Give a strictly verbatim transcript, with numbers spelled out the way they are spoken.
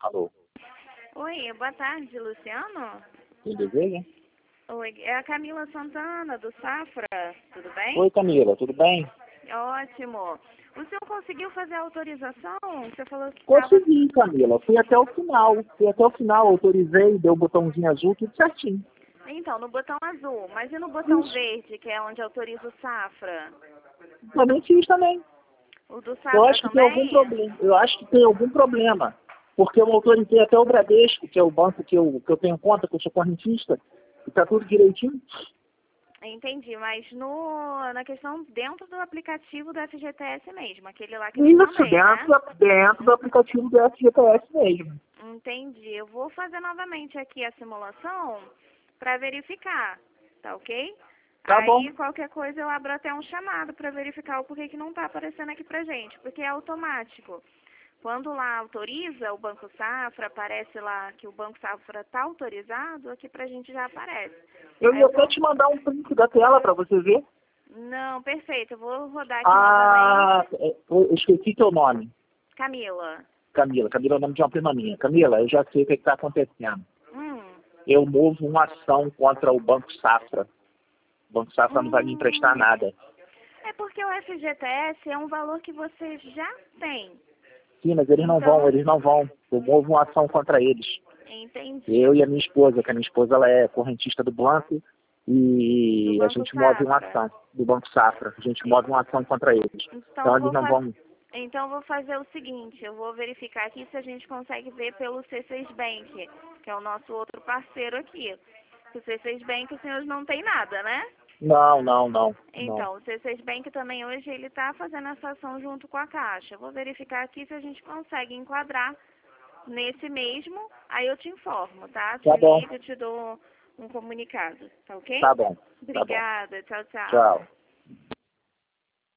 Alô? Oi, boa tarde, Luciano. Quem deseja? Oi, é a Camila Santana, do Safra, tudo bem? Oi, Camila, tudo bem? Ótimo. O senhor conseguiu fazer a autorização? Você falou que estava... Consegui, Camila. Fui até o final. Fui até o final, autorizei, deu o botãozinho azul, tudo certinho. Então, no botão azul, mas e no botão Isso. verde, que é onde autoriza o Safra? Também fiz também. O do Eu Safra acho que tem algum também? problema. Eu acho que tem algum problema. Porque eu autorizei até o Bradesco, que é o banco que eu, que eu tenho conta, que eu sou correntista, e tá tudo direitinho. Entendi, mas no, na questão dentro do aplicativo do F G T S mesmo, aquele lá que eu te Isso, mandei, né? dentro, dentro do aplicativo do F G T S mesmo. Entendi. Eu vou fazer novamente aqui a simulação para verificar, tá ok? Tá Aí, bom. qualquer coisa, eu abro até um chamado para verificar o porquê que não está aparecendo aqui pra gente, porque é automático. Quando lá autoriza o Banco Safra, aparece lá que o Banco Safra está autorizado, aqui pra gente já aparece. Eu Aí ia eu até vou... te mandar um print da tela para você ver. Não, perfeito. Eu vou rodar aqui Ah, novamente. é, eu esqueci teu nome. Camila. Camila. Camila é o nome de uma prima minha. Camila, eu já sei o que está acontecendo. Hum. Eu movo uma ação contra o Banco Safra. O Banco Safra não vai me emprestar Hum. nada. É porque o F G T S é um valor que você já tem. Sim, mas eles não vão, Então, eles não vão. Eu movo uma ação contra eles. entendi. Eu e a minha esposa, que a minha esposa ela é correntista do banco, Do e a Banco gente move uma Safra. ação do Banco Safra. A gente move uma ação contra eles. Então, Então eu eles vou não faz... vão. então, eu vou fazer o seguinte, eu vou verificar aqui se a gente consegue ver pelo C seis Bank, que é o nosso outro parceiro aqui. O C seis Bank, os senhores não tem nada, né? Não, não, não, não. Então, o C seis Bank também hoje ele está fazendo essa ação junto com a Caixa. Eu vou verificar aqui se a gente consegue enquadrar nesse mesmo, aí eu te informo, tá? Te Tá bom, ligo, te dou um comunicado, tá ok? tá bom, tá bom. Obrigada, tchau, tchau. Tchau.